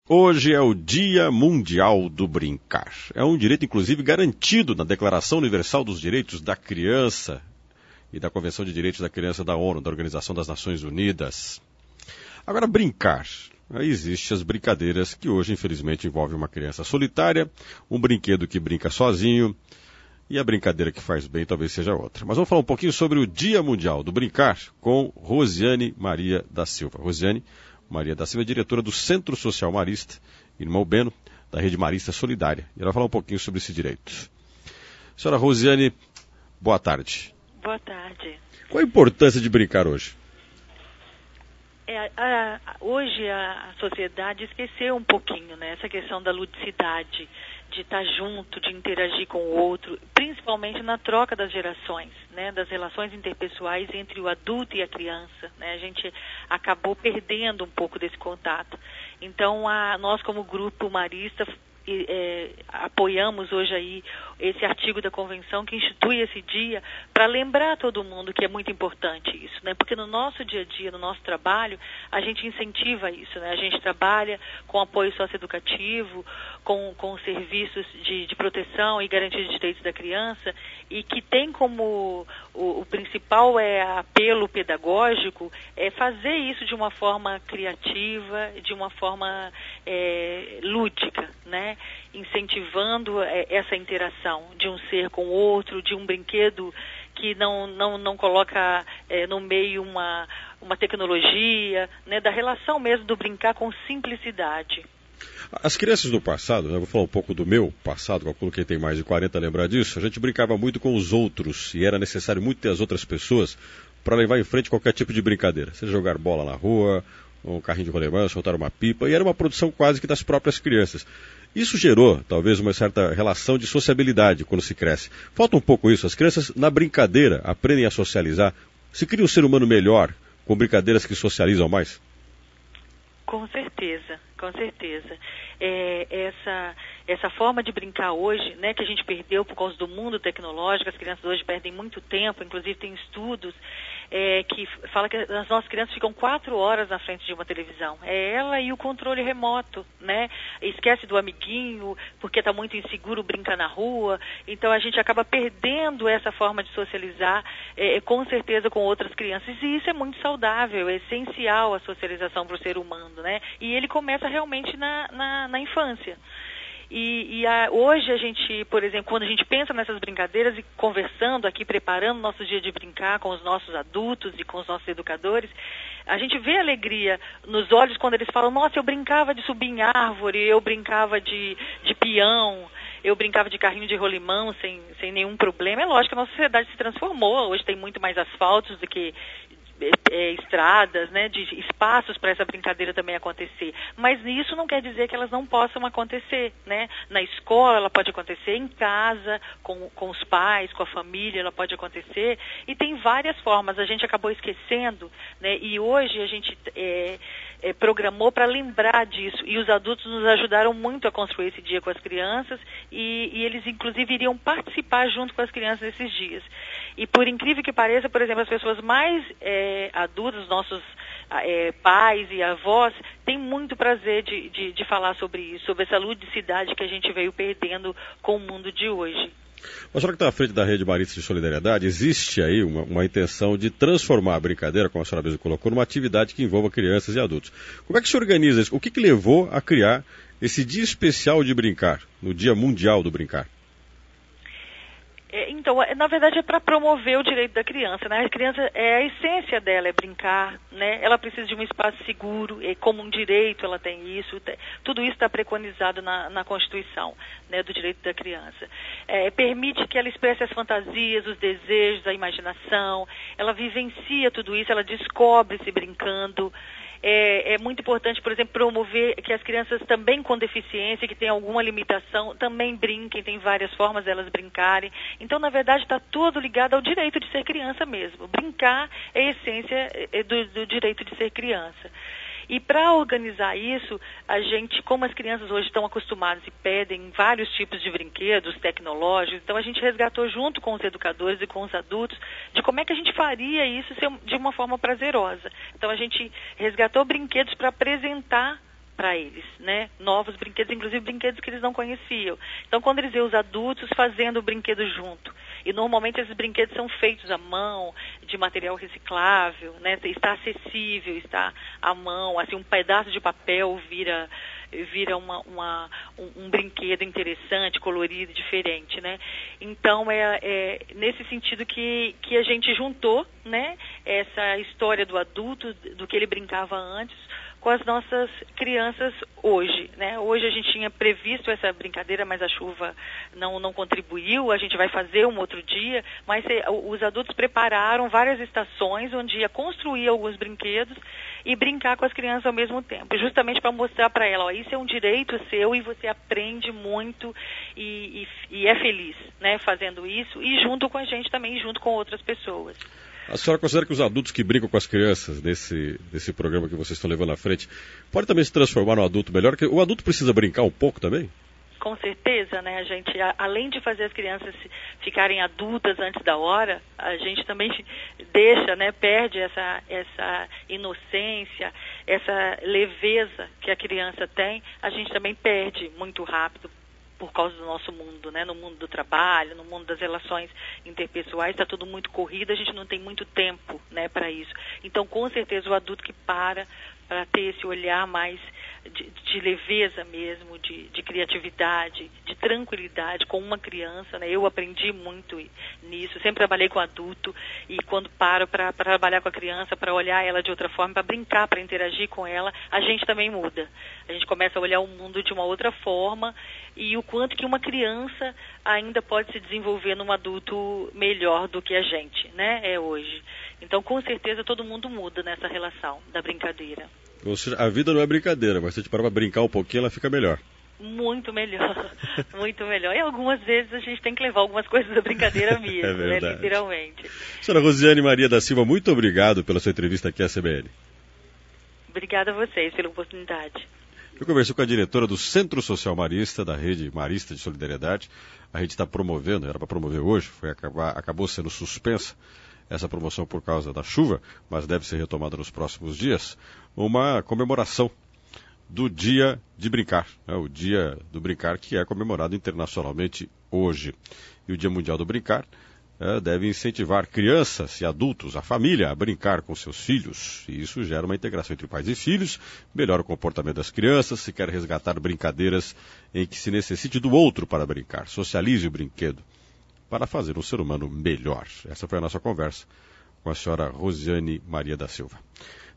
Hoje é o Dia Mundial do Brincar. É um direito, inclusive, garantido na Declaração Universal dos Direitos da Criança e da Convenção de Direitos da Criança da ONU, da Organização das Nações Unidas. Agora, brincar. Aí existem as brincadeiras que hoje, infelizmente, envolvem uma criança solitária, um brinquedo que brinca sozinho, e a brincadeira que faz bem talvez seja outra. Mas vamos falar um pouquinho sobre o Dia Mundial do Brincar com Rosiane Maria da Silva. Rosiane Maria da Silva é diretora do Centro Social Marista, Irmão Beno, da Rede Marista Solidária. E ela vai falar um pouquinho sobre esse direito. Senhora Rosiane, boa tarde. Boa tarde. Qual a importância de brincar hoje? Hoje a sociedade esqueceu um pouquinho, né, essa questão da ludicidade, de estar junto, de interagir com o outro, principalmente na troca das gerações, né, das relações interpessoais entre o adulto e a criança, né, a gente acabou perdendo um pouco desse contato. Então, nós como grupo marista apoiamos hoje aí esse artigo da convenção que institui esse dia para lembrar todo mundo que é muito importante isso, né? Porque no nosso dia a dia, no nosso trabalho, a gente incentiva isso, né? A gente trabalha com apoio socioeducativo, com serviços de proteção e garantia de direitos da criança e que tem como o principal apelo pedagógico fazer isso de uma forma criativa, de uma forma lúdica, né? Incentivando essa interação de um ser com o outro, de um brinquedo que não coloca no meio uma tecnologia, né? Da relação mesmo do brincar com simplicidade. As crianças do passado, né, vou falar um pouco do meu passado, calculo que tem mais de 40 lembrar disso, a gente brincava muito com os outros e era necessário muito ter as outras pessoas para levar em frente qualquer tipo de brincadeira. Seja jogar bola na rua, um carrinho de rolemã, soltar uma pipa, e era uma produção quase que das próprias crianças. Isso gerou, talvez, uma certa relação de sociabilidade quando se cresce. Falta um pouco isso. As crianças, na brincadeira, aprendem a socializar. Se cria um ser humano melhor com brincadeiras que socializam mais? Com certeza, com certeza. Essa forma de brincar hoje, né, que a gente perdeu por causa do mundo tecnológico, as crianças hoje perdem muito tempo, inclusive tem estudos que falam que as nossas crianças ficam 4 horas na frente de uma televisão. É ela e o controle remoto, né? Esquece do amiguinho, porque está muito inseguro, brinca na rua. Então a gente acaba perdendo essa forma de socializar, com certeza, com outras crianças. E isso é muito saudável, é essencial a socialização para o ser humano, né? E ele começa realmente na infância. Hoje a gente, por exemplo, quando a gente pensa nessas brincadeiras e conversando aqui, preparando nosso dia de brincar com os nossos adultos e com os nossos educadores, a gente vê alegria nos olhos quando eles falam: nossa, eu brincava de subir em árvore, eu brincava de peão, eu brincava de carrinho de rolimão sem nenhum problema. É lógico que a nossa sociedade se transformou, hoje tem muito mais asfaltos do que estradas, né, de espaços para essa brincadeira também acontecer. Mas isso não quer dizer que elas não possam acontecer, né? Na escola ela pode acontecer, em casa, com os pais, com a família, ela pode acontecer. E tem várias formas. A gente acabou esquecendo, né? E hoje a gente programou para lembrar disso. E os adultos nos ajudaram muito a construir esse dia com as crianças e eles, inclusive, iriam participar junto com as crianças nesses dias. E por incrível que pareça, por exemplo, as pessoas mais adultas, nossos pais e avós, têm muito prazer de falar sobre isso, sobre essa ludicidade que a gente veio perdendo com o mundo de hoje. A senhora que está à frente da Rede Marista de Solidariedade, existe aí uma intenção de transformar a brincadeira, como a senhora mesmo colocou, numa atividade que envolva crianças e adultos. Como é que se organiza isso? O que levou a criar esse dia especial de brincar, no Dia Mundial do Brincar? Então, na verdade, é para promover o direito da criança, né? A criança, a essência dela é brincar, né? Ela precisa de um espaço seguro, como um direito ela tem isso. Tudo isso está preconizado na Constituição, né, do direito da criança. Permite que ela expresse as fantasias, os desejos, a imaginação. Ela vivencia tudo isso, ela descobre-se brincando. É muito importante, por exemplo, promover que as crianças também com deficiência, que têm alguma limitação, também brinquem, tem várias formas delas brincarem. Então, na verdade, está tudo ligado ao direito de ser criança mesmo. Brincar é a essência do direito de ser criança. E para organizar isso, a gente, como as crianças hoje estão acostumadas e pedem vários tipos de brinquedos tecnológicos, então a gente resgatou junto com os educadores e com os adultos de como é que a gente faria isso de uma forma prazerosa. Então a gente resgatou brinquedos para apresentar para eles, né? Novos brinquedos, inclusive brinquedos que eles não conheciam. Então, quando eles veem os adultos fazendo o brinquedo junto, e normalmente esses brinquedos são feitos à mão, de material reciclável, né? Está acessível, está à mão, assim, um pedaço de papel vira um brinquedo interessante, colorido, diferente, né? Então, é nesse sentido que a gente juntou, né, essa história do adulto, do que ele brincava antes, com as nossas crianças hoje, né? Hoje a gente tinha previsto essa brincadeira, mas a chuva não contribuiu, a gente vai fazer um outro dia, mas os adultos prepararam várias estações onde ia construir alguns brinquedos e brincar com as crianças ao mesmo tempo, justamente para mostrar para ela, ó, isso é um direito seu e você aprende muito e é feliz, né, fazendo isso, e junto com a gente também, junto com outras pessoas. A senhora considera que os adultos que brincam com as crianças nesse programa que vocês estão levando à frente, pode também se transformar num adulto melhor? Porque o adulto precisa brincar um pouco também? Com certeza, né? A gente, além de fazer as crianças ficarem adultas antes da hora, a gente também deixa, né? Perde essa inocência, essa leveza que a criança tem, a gente também perde muito rápido por causa do nosso mundo, né? No mundo do trabalho, no mundo das relações interpessoais, está tudo muito corrido, a gente não tem muito tempo, né, para isso. Então, com certeza, o adulto que para ter esse olhar mais de leveza mesmo, de criatividade, de tranquilidade com uma criança, né? Eu aprendi muito nisso, sempre trabalhei com adulto, e quando paro para trabalhar com a criança, para olhar ela de outra forma, para brincar, para interagir com ela, a gente também muda. A gente começa a olhar o mundo de uma outra forma, e o quanto que uma criança ainda pode se desenvolver num adulto melhor do que a gente, né? É hoje. Então, com certeza, todo mundo muda nessa relação da brincadeira. Ou seja, a vida não é brincadeira, mas se a gente parar para brincar um pouquinho, ela fica melhor. Muito melhor, muito melhor. E algumas vezes a gente tem que levar algumas coisas da brincadeira mesmo, né, literalmente. Senhora Rosiane Maria da Silva, muito obrigado pela sua entrevista aqui à CBN. Obrigada a vocês pela oportunidade. Eu conversei com a diretora do Centro Social Marista, da Rede Marista de Solidariedade. A rede está promovendo, era para promover hoje, acabou sendo suspensa essa promoção por causa da chuva, mas deve ser retomada nos próximos dias, uma comemoração do Dia de Brincar, né? O Dia do Brincar, que é comemorado internacionalmente hoje. E o Dia Mundial do Brincar deve incentivar crianças e adultos, a família, a brincar com seus filhos. E isso gera uma integração entre pais e filhos, melhora o comportamento das crianças, se quer resgatar brincadeiras em que se necessite do outro para brincar. Socialize o brinquedo para fazer um ser humano melhor. Essa foi a nossa conversa com a senhora Rosiane Maria da Silva.